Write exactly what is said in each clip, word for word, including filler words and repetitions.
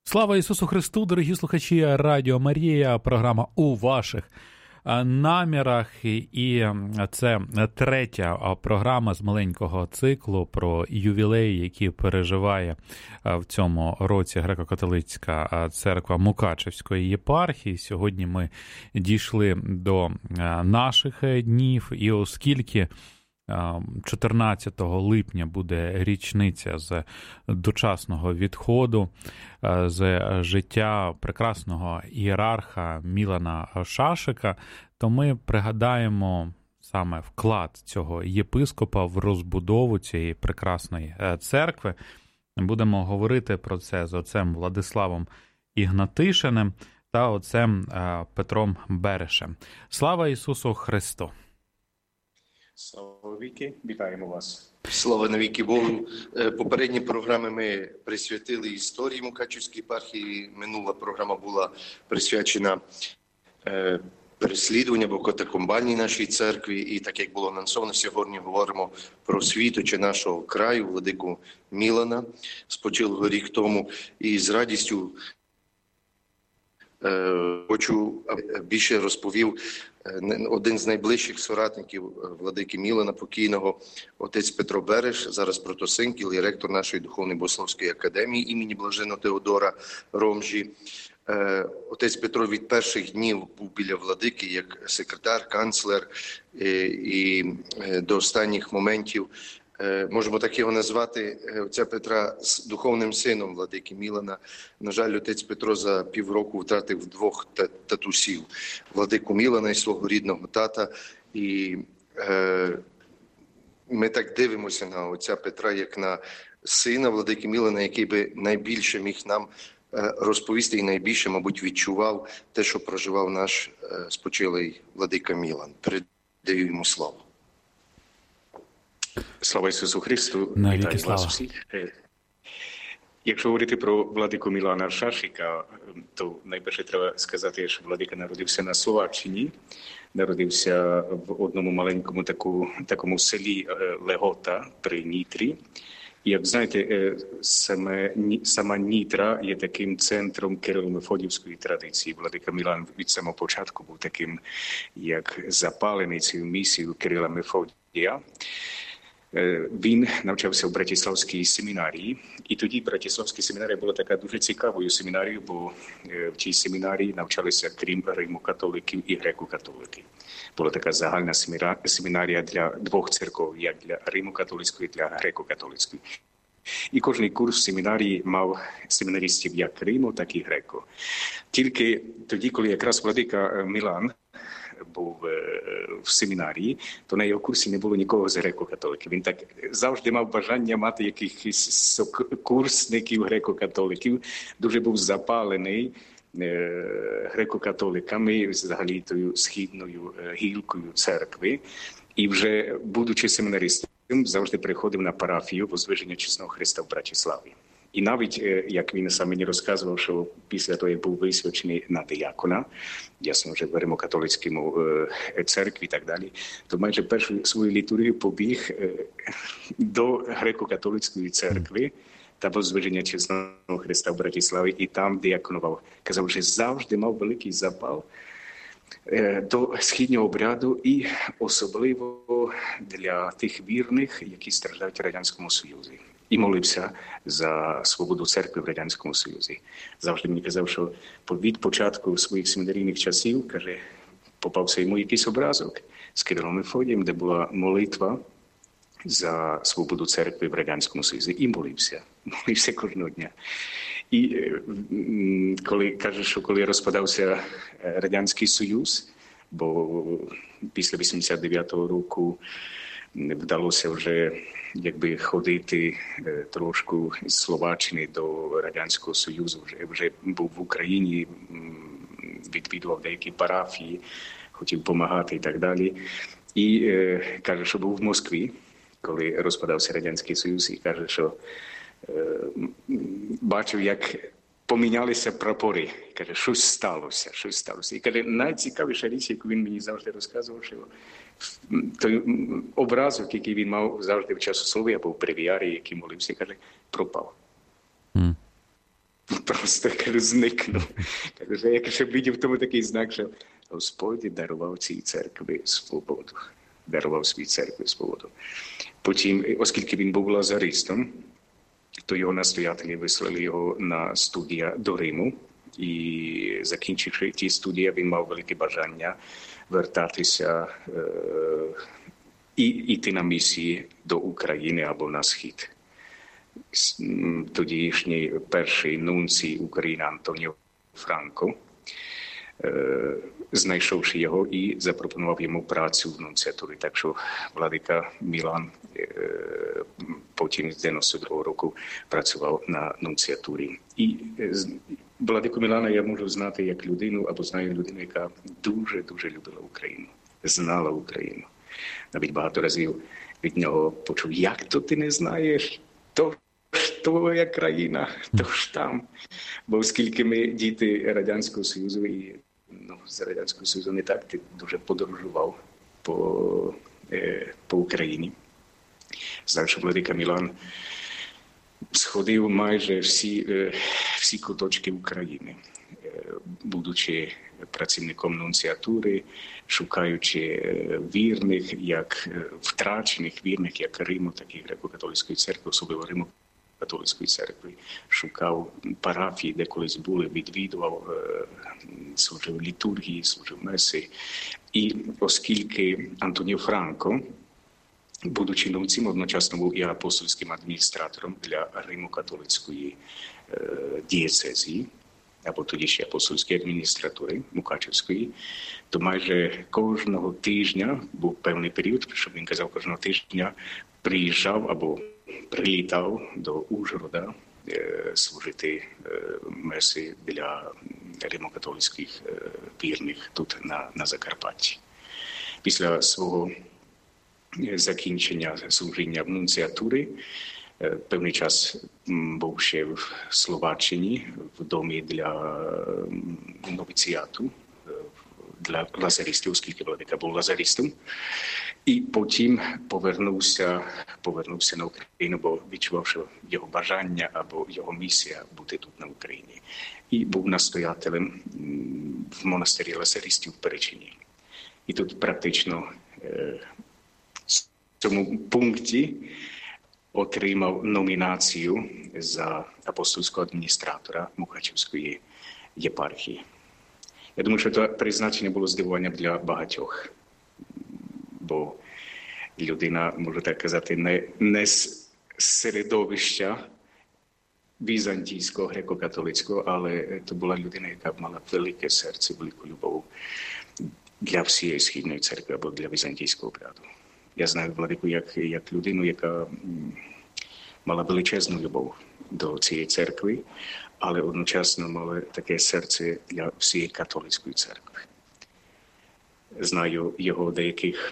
Слава Ісусу Христу, дорогі слухачі Радіо Марія, програма «У ваших намірах». І це третя програма з маленького циклу про ювілей, який переживає в цьому році Греко-католицька церква Мукачевської єпархії. Сьогодні ми дійшли до наших днів, і оскільки чотирнадцятого липня буде річниця з дочасного відходу з життя прекрасного ієрарха Мілана Шашика, то ми пригадаємо саме вклад цього єпископа в розбудову цієї прекрасної церкви. Будемо говорити про це з отцем Владиславом Ігнатишиним та отцем Петром Берешем. Слава Ісусу Христу! Слава віки, вітаємо вас. Слава навіки Богу. Попередні програми ми присвятили історії Мукачевської єпархії. Минула програма була присвячена переслідуванню або катакомбальній нашій церкві. І так як було анонсовано, сьогодні говоримо про світоча нашого краю, владику Мілана, спочилого рік тому. І з радістю хочу більше розповів один з найближчих соратників владики Мілана покійного, отець Петро Береш, зараз протосинкіл і ректор нашої духовної богословської академії імені Блаженного Теодора Ромжі. Отець Петро від перших днів був біля владики як секретар, канцлер, і до останніх моментів, можемо так його назвати, отця Петра з духовним сином владики Мілана. На жаль, отець Петро за півроку втратив двох татусів. Владику Мілана і свого рідного тата. І е, ми так дивимося на отця Петра, як на сина владики Мілана, який би найбільше міг нам розповісти і найбільше, мабуть, відчував те, що проживав наш спочилий владика Мілан. Передаю йому слово. Слава Ісусу Христу, навіки вітаю слава. Вас всіх. Якщо говорити про владику Мілана Шашика, то найперше треба сказати, що владика народився на Словаччині, народився в одному маленькому таку, такому селі Легота при Нітрі. І, як знаєте, саме, сама Нітра є таким центром кирило-мефодіївської традиції. Владика Мілан від самого початку був таким, як запалений цією місією Кирила Мефодія. Він навчався в Братиславській семінарії, і тоді Братиславська семінарія була така дуже цікавою семінарією, бо в цій семінарії навчалися, крім римо-католиків, і греко-католики. Була така загальна семінарія для двох церков, як для римо-католицької, і для греко-католицької. І кожний курс в семінарії мав семінаристів як римо, так і греко. Тільки тоді, коли якраз владика Мілан був в семінарії, то на його курсі не було нікого з греко-католиків. Він так завжди мав бажання мати якихось курсників греко-католиків. Дуже був запалений греко-католиками, взагалі тою східною гілкою церкви. І вже, будучи семінаристом, завжди приходив на парафію Возвиження Чесного Христа в Братиславі. І навіть, як він сам мені розказував, що після того, як був висвячений на диякона, ясно, вже в римо-католицькому церкві і так далі, то майже першу свою літургію побіг до греко-католицької церкви та Возвиження Чесного Христа в Братиславі, і там дияконував. Казав, що завжди мав великий запал до східнього обряду і особливо для тих вірних, які страждають в Радянському Союзі. І молився за свободу церкви в Радянському Союзі. Завжди мені казав, що від початку своїх семінарійних часів, каже, попався йому якийсь образок з Кирилом Мефодієм, де була молитва за свободу церкви в Радянському Союзі. І молився. Молився кожного дня. І коли каже, що коли розпадався Радянський Союз, бо після вісімдесят дев'ятого року вдалося вже якби ходити трошку з Словаччини до Радянського Союзу, вже, вже був в Україні, відвідував деякі парафії, хотів допомагати і так далі. І е, каже, що був в Москві, коли розпадався Радянський Союз, і каже, що е, бачив, як помінялися прапори. Каже, щось сталося, щось сталося. І каже, найцікавіша річ, яку він мені завжди розказував, що той образок, який він мав завжди в часослові або в бревіарії, який молився, каже, пропав. Mm. просто, кажу, зникнув. Кажу, я ще бачив в тому такий знак, що Господь дарував цій церкві свободу. Дарував своїй церкві свободу. Потім, оскільки він був лазаристом, то його настоятелі вислали його на студію до Риму. І закінчивши ті студії, він мав велике бажання вертатися е- і йти на місії до України або на Схід. Тодішній перший нунцій України Антоніо Франко, е- знайшовши його і запропонував йому працю в нунціатурі. Так що владика Мілан е- потім з дев'яносто другого року працював на нунціатурі. І е- владику Мілана я можу знати як людину, або знаю людину, яка дуже-дуже любила Україну, знала Україну. Навіть багато разів від нього почув, як то ти не знаєш, то ж твоя країна, то ж там. Бо оскільки ми діти Радянського Союзу, і ну, з Радянського Союзу не так, ти дуже подорожував по, е, по Україні. Знаю, що владика Мілан сходив майже всі, е, всі куточки України, е, будучи працівником нунціатури, шукаючи вірних, як втрачених вірних, як Риму, так і Греко-католицької церкви, особливо Римо-католицької церкви, шукав парафії, де колись були, відвідував, служив літургії, служив меси. І оскільки Антоніо Франко, будучи нунцем, одночасно був і апостольським адміністратором для Римо-католицької дієцезії, або тоді ще апостольської адміністратури Мукачевської, то майже кожного тижня був певний період, щоб він казав, кожного тижня приїжджав або прилітав до Ужгорода е, служити е, меси для римо-католицьких е, вірних тут на, на Закарпатті. Після свого закінчення служіння в нунціатурі певний час був ще в Словаччині, в домі для новіціату, для лазаристів, оскільки владика був лазаристом. І потім повернувся, повернувся на Україну, бо відчував, що його бажання або його місія бути тут на Україні. І був настоятелем в монастирі лазаристів в Перечині. І тут практично в цьому пункті отримав номінацію за апостольського адміністратора Мукачевської єпархії. Я думаю, що це призначення було здивуванням для багатьох, бо людина, можу так казати, не, не з середовища візантійського, греко-католицького, але це була людина, яка мала велике серце, велику любов для всієї Східної церкви або для візантійського обряду. Я знаю владику як, як людину, яка мала величезну любов до цієї церкви, але одночасно мала таке серце для всієї католицької церкви. Знаю його деяких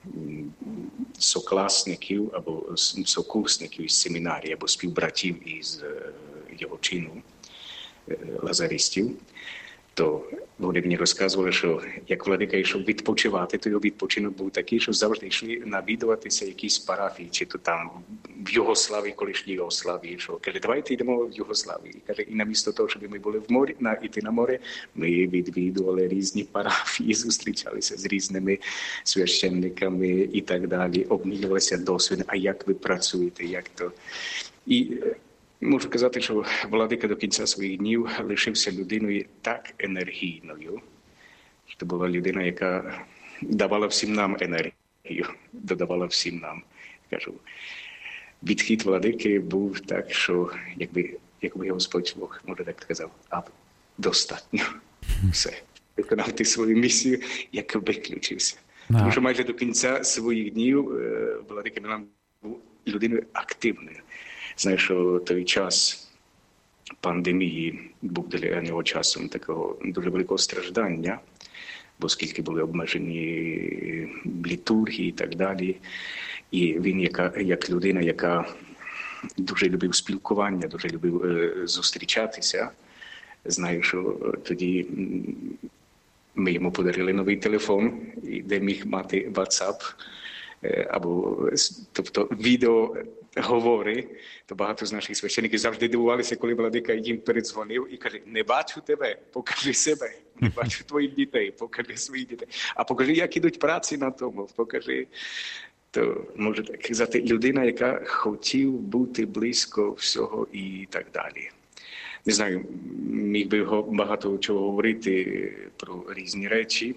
сокласників або сокурсників із семінарії, або співбратів із його чину лазаристів, то вони мені розказували, що як владика йшов відпочивати, то його відпочинок був такий, що завжди йшли навідуватися якісь парафії, чи то там в Югославії, колишній Югославії, що каже, давайте йдемо в Югославію. І каже, і намісто того, щоб ми були в морі, на іти на море, ми відвідували різні парафії, зустрічалися з різними священниками і так далі, обмінювалися досвідом, а як ви працюєте, як то. І можу казати, що владика до кінця своїх днів лишився людиною так енергійною. Це була людина, яка давала всім нам енергію, додавала всім нам. Кажу, відхід владики був так, що якби, якби Господь Бог, може так казав, а достатньо. Все. Виконав ти свою місію, як виключився. No. Тому що майже до кінця своїх днів владика Мілан був людиною активною. Знаю, що той час пандемії був для нього часом такого дуже великого страждання, бо скільки були обмежені літургії і так далі. І він яка, як людина, яка дуже любив спілкування, дуже любив е, зустрічатися. Знаю, що тоді ми йому подарили новий телефон, де міг мати WhatsApp або тобто відеоговори, то багато з наших священиків завжди дивувалися, коли владика їм передзвонив і каже: не бачу тебе, покажи себе, не бачу твоїх дітей, покажи своїх дітей, а покажи, як ідуть праці на тому, покажи. То, може так казати, людина, яка хотів бути близько всього і так далі. Не знаю, міг би багато чого говорити про різні речі.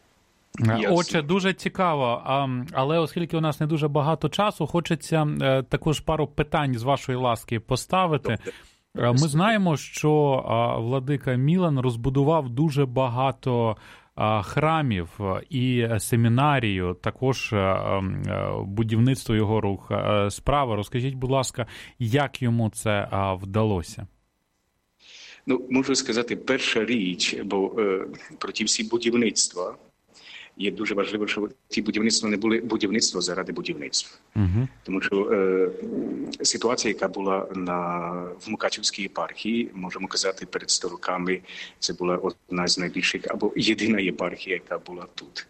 Отже, дуже цікаво, але оскільки у нас не дуже багато часу, хочеться також пару питань з вашої ласки поставити. Добре. Ми знаємо, що владика Мілан розбудував дуже багато храмів і семінарію, також будівництво його рук справа. Розкажіть, будь ласка, як йому це вдалося? Ну, можу сказати, перша річ, бо е, про ті всі будівництва, є дуже важливо, щоб ці будівництва не були будівництво заради будівництва. Uh-huh. Тому що е, ситуація, яка була на, в Мукачівській єпархії, можемо казати, перед сто роками, це була одна з найбільших, або єдина єпархія, яка була тут.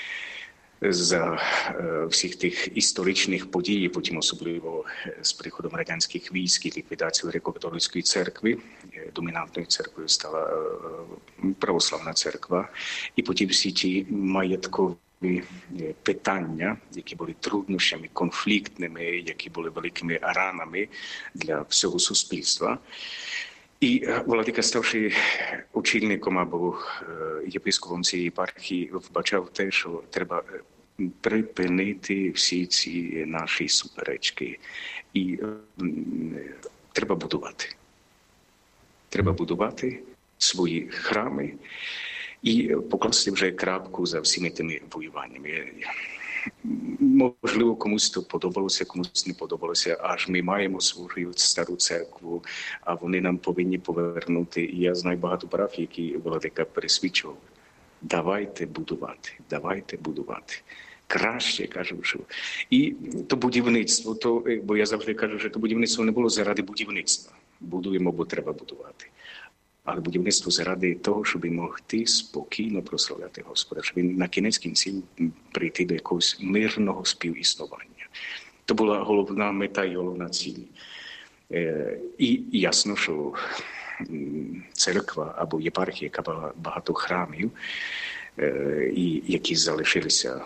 За е, всіх тих історичних подій, потім особливо з приходом радянських військ і ліквідацією греко-католицької церкви, домінантною церквою стала е, православна церква, і потім всі ті маєткові питання, які були труднощами, конфліктними, які були великими ранами для всього суспільства. І владика, ставши очільником або єпископом цієї єпархії, вбачав те, що треба припинити всі ці наші суперечки. І треба будувати. Треба будувати свої храми і покласти вже крапку за всіми тими воюваннями. Можливо, комусь то подобалося, комусь не подобалося, аж ми маємо свою стару церкву, а вони нам повинні повернути. І я знаю багато парафій, які владика пересвідчував. Давайте будувати, давайте будувати. Краще, кажу, що. І то будівництво, то, бо я завжди кажу, що то будівництво не було заради будівництва. Будуємо, бо треба будувати. Але будівництво заради того, щоб могти спокійно прославляти Господа, щоб він на кінець кінців прийти до якогось мирного співіснування. То була головна мета і головна ціль. Е, і ясно, що церква або єпархія, яка мала багато храмів, е, і які залишилися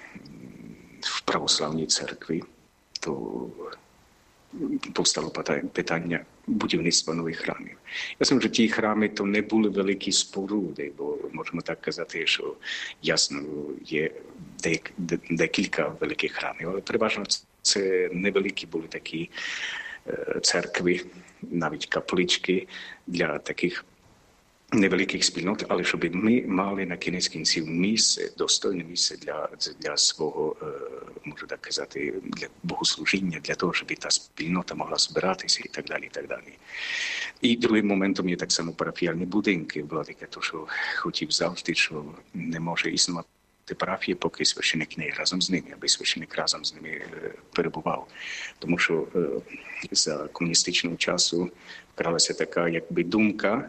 в православній церкві, то повстало питання будівництва нових храмів. Я знаю, що ті храми то не були великі споруди, бо можемо так казати, що ясно, є декілька великих храмів, але переважно це невеликі були такі церкви, навіть каплички для таких невеликих спільнот, але щоб ми мали на кінець кінців місце, достойне місце для, для свого, можу так казати, для богослужіння, для того, щоб та спільнота могла збиратися і так далі, і так далі. І другим моментом є так само парафіальні будинки. Владика, то, що хотів завжди, що не може існувати парафія, поки священик не є разом з ними, аби священик разом з ними перебував. Тому що за комуністичного часу вкралася така, якби, думка,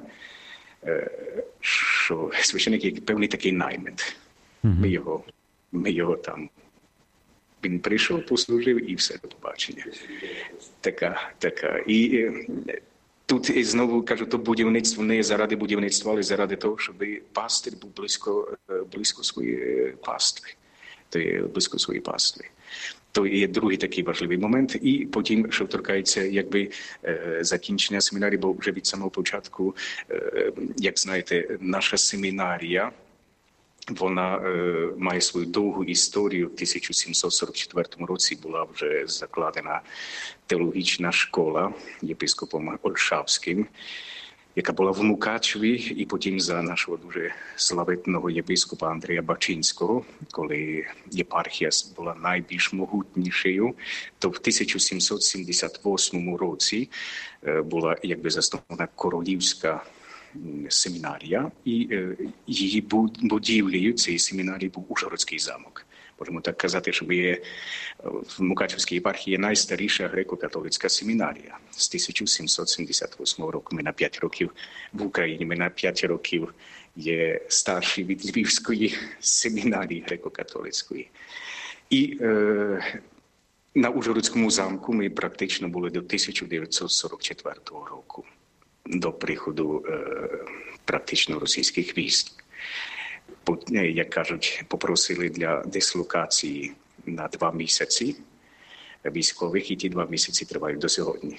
що священик є певний такий наймит. Ми його, ми його там, він прийшов, послужив і все, до побачення. Така, така. І тут і знову кажу, то будівництво не заради будівництва, але заради того, щоб пастир був близько, близько своєї пастви. То є близько своєї пастви. То є другий такий важливий момент. І потім, що торкається, якби, закінчення семінарії, бо вже від самого початку, як знаєте, наша семінарія, вона е, має свою довгу історію. В тисяча сімсот сорок четвертому році була вже закладена теологічна школа єпископом Ольшавським, яка була в Мукачеві, і потім за нашого дуже славетного єпископа Андрія Бачинського, коли єпархія була найбільш могутнішою, то в тисяча сімсот сімдесят восьмому році е, була, якби, заснована королівська семінарія, і е, її будівлею цієї семінарії був Ужгородський замок. Можемо так казати, що є в Мукачевській єпархії найстаріша греко-католицька семінарія з тисяча сімсот сімдесят восьмого року. Ми на п'ять років в Україні, ми на п'ять років є старші від Львівської семінарії греко-католицької. І е, на Ужгородському замку ми практично були до тисяча дев'ятсот сорок четвертого року, до приходу е, практично російських військ. Як кажуть, попросили для дислокації на два місяці військових, і ті два місяці тривають до сьогодні.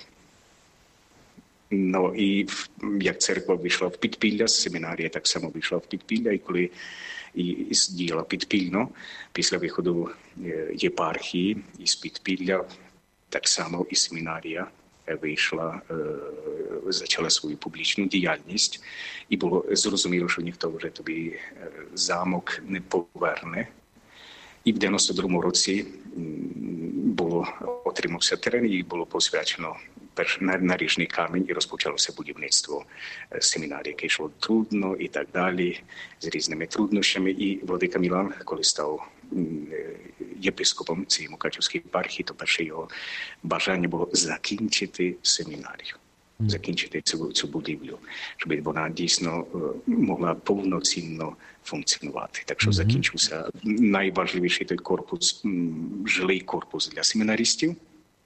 Ну, і як церква вийшла в підпілля, семінарія так само вийшла в підпілля, і коли і, і діяла підпільно, після виходу єпархії із підпілля, так само і семінарія вийшла, почала свою публічну діяльність, і було зрозуміло, що ніхто вже тобі замок не поверне. І в дев'яносто другому році було, отримався терен, і було посвячено наріжний камінь, і розпочалося будівництво семінарії, яке йшло трудно і так далі, з різними труднощами. І владика Мілан, коли став єпископом цієї Мукачівської єпархії, то перше його бажання було закінчити семінарію, закінчити цю, цю будівлю, щоб вона дійсно могла повноцінно функціонувати. Так що mm-hmm. закінчився найважливіший той корпус, жилий корпус для семінаристів.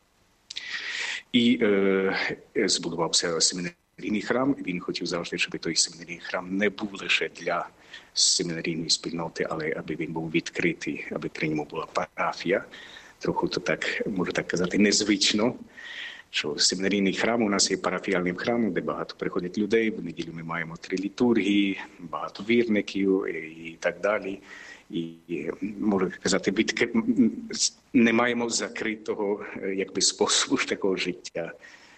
І е, збудувався семінарійний храм. Він хотів завжди, щоб той семінарійний храм не був лише для семінарійної спільноти, але аби він був відкритий, аби при ньому була парафія. Трохи то так, можу так казати, незвично, що семінарійний храм у нас є парафіальним храмом, де багато приходять людей. В неділю ми маємо три літургії, багато вірників і так далі. І, можу казати, відкр... не маємо закритого якби способу такого життя.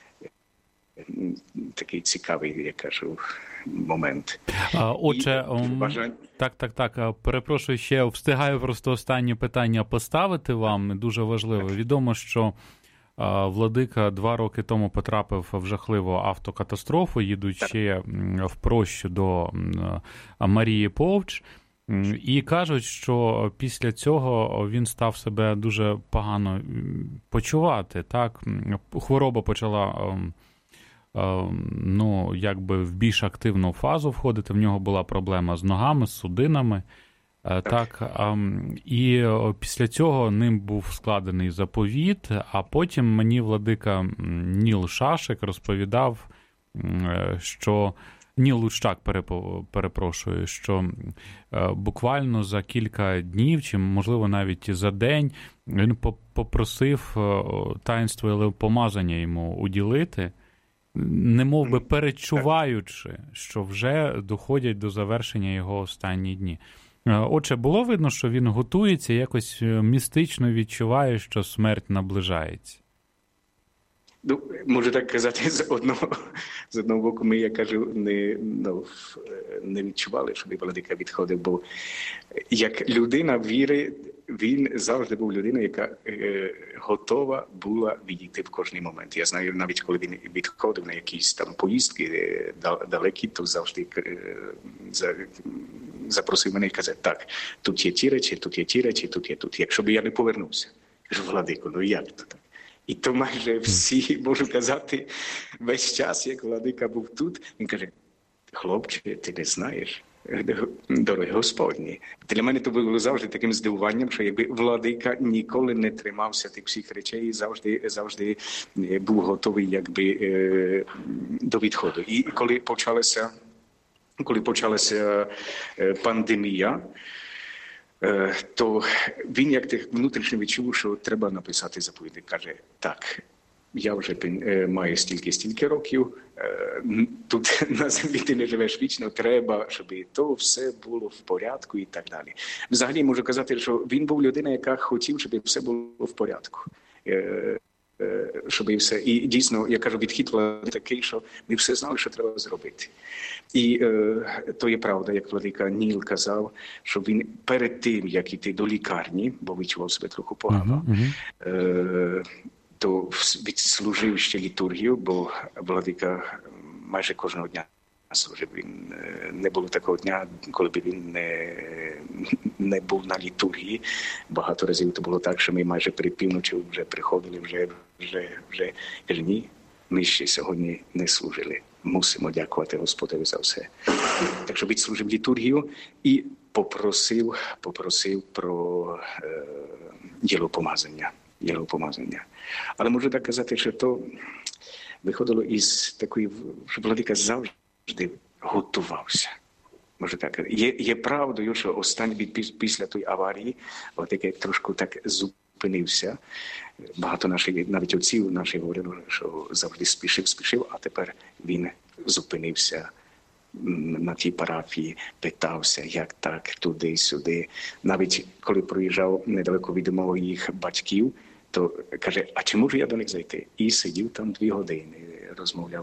Такий цікавий, я кажу, момент. Отже, і... Бажання... так, так, так, перепрошую, ще встигаю просто останнє питання поставити вам, дуже важливо. Відомо, що владика два роки тому потрапив в жахливу автокатастрофу, їдучи в Прощу до Марії Повч. І кажуть, що після цього він став себе дуже погано почувати. Так? Хвороба почала ну, якби в більш активну фазу входити. В нього була проблема з ногами, з судинами. Так, і після цього ним був складений заповіт, а потім мені владика Ніл Шашик розповідав, що Ніл Лущак, перепрошую, що буквально за кілька днів, чи, можливо, навіть за день, він попросив таїнство помазання йому уділити, немов би перечуваючи, що вже доходять до завершення його останні дні. Отже, було видно, що він готується, якось містично відчуває, що смерть наближається? Ну, можу так казати, з одного, з одного боку, ми, я кажу, не, ну, не відчували, щоб владика відходив, бо як людина віри, він завжди був людиною, яка е, готова була відійти в кожний момент. Я знаю, навіть коли він відходив на якісь там поїздки е, далекі, то завжди е, за, запросив мене і казав, так, тут є ті речі, тут є ті речі, тут є тут. Якщо б я не повернувся, кажу, владико, ну як то так? І то майже всі, можу казати, весь час, як владика був тут, він каже, хлопче, ти не знаєш, дорогі Господні. Для мене то було завжди таким здивуванням, що якби владика ніколи не тримався тих всіх речей, завжди, завжди був готовий якби до відходу. І коли почалася, коли почалася пандемія, то він як так внутрішньо відчув, що треба написати заповідь. Каже, так, я вже маю стільки-стільки років, тут на землі ти не живеш вічно, треба, щоб то все було в порядку і так далі. Взагалі можу казати, що він був людина, яка хотів, щоб все було в порядку. Щоб і все. І дійсно, я кажу, відхід такий, що ми все знали, що треба зробити. І е, то є правда, як владика Ніл казав, що він перед тим, як йти до лікарні, бо відчував себе трохи погано, uh-huh, uh-huh. Е, то відслужив ще літургію, бо владика майже кожного дня служив. Він, не було такого дня, коли б він не, не був на літургії. Багато разів то було так, що ми майже перед півночі вже приходили, вже, вже, вже. Каже, ні, ми ще сьогодні не служили. Мусимо дякувати Господові за все. Так що відслужив літургію і попросив, попросив про е, єлопомазання. єлопомазання. Але можу так казати, що то виходило із такої, що владика завжди готувався. Може так, є, є правдою, що останній після тої аварії, от яке трошки так зупинився. Багато наших, навіть отців наших говорили, що завжди спішив, спішив, а тепер він зупинився на тій парафії, питався, як так, туди, сюди. Навіть коли проїжджав недалеко від моїх батьків, то каже, а чи можу я до них зайти? І сидів там дві години, розмовляв.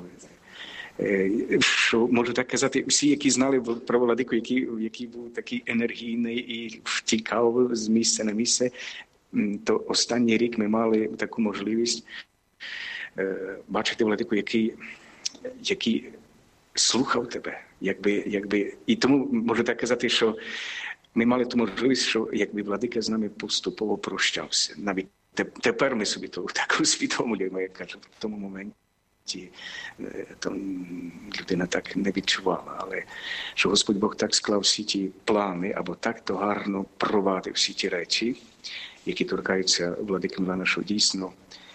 Що, можу так казати, всі, які знали про владику, який, який був такий енергійний і втікав з місця на місце, то останній рік ми мали таку можливість е, бачити владику, який, який слухав тебе. Якби, якби. І тому можу так казати, що ми мали ту можливість, що якби владика з нами поступово прощався. Навіть тепер ми собі то так усвідомлюємо, як кажуть, в тому моменті. Там людина так не відчувала, але що Господь Бог так склав всі ті плани, або так то гарно провадив всі ті речі, які торкаються владики Мілана, що дійсно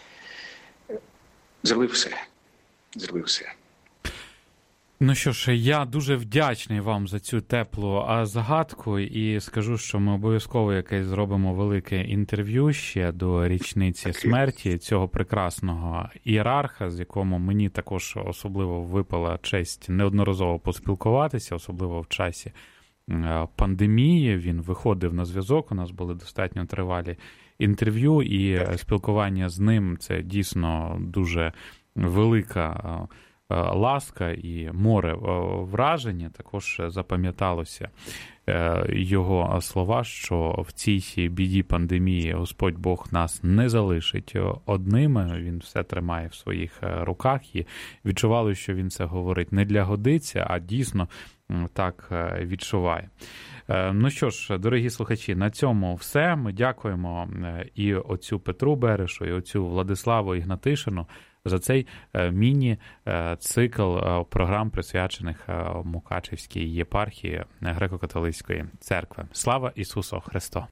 зробив все. Зробив все. Ну що ж, я дуже вдячний вам за цю теплу загадку і скажу, що ми обов'язково якесь зробимо велике інтерв'ю ще до річниці смерті цього прекрасного ієрарха, з якому мені також особливо випала честь неодноразово поспілкуватися, особливо в часі пандемії. Він виходив на зв'язок, у нас були достатньо тривалі інтерв'ю, і спілкування з ним – це дійсно дуже велика ласка і море враження. Також запам'яталося його слова, що в цій біді пандемії Господь Бог нас не залишить одними, він все тримає в своїх руках, і відчували, що він це говорить не для годиці, а дійсно так відчуває. Ну що ж, дорогі слухачі, на цьому все. Ми дякуємо і отцю Петру Берешу, і отцю Владиславу Ігнатишину за цей міні-цикл програм, присвячених Мукачівській єпархії Греко-католицької церкви. Слава Ісусу Христу!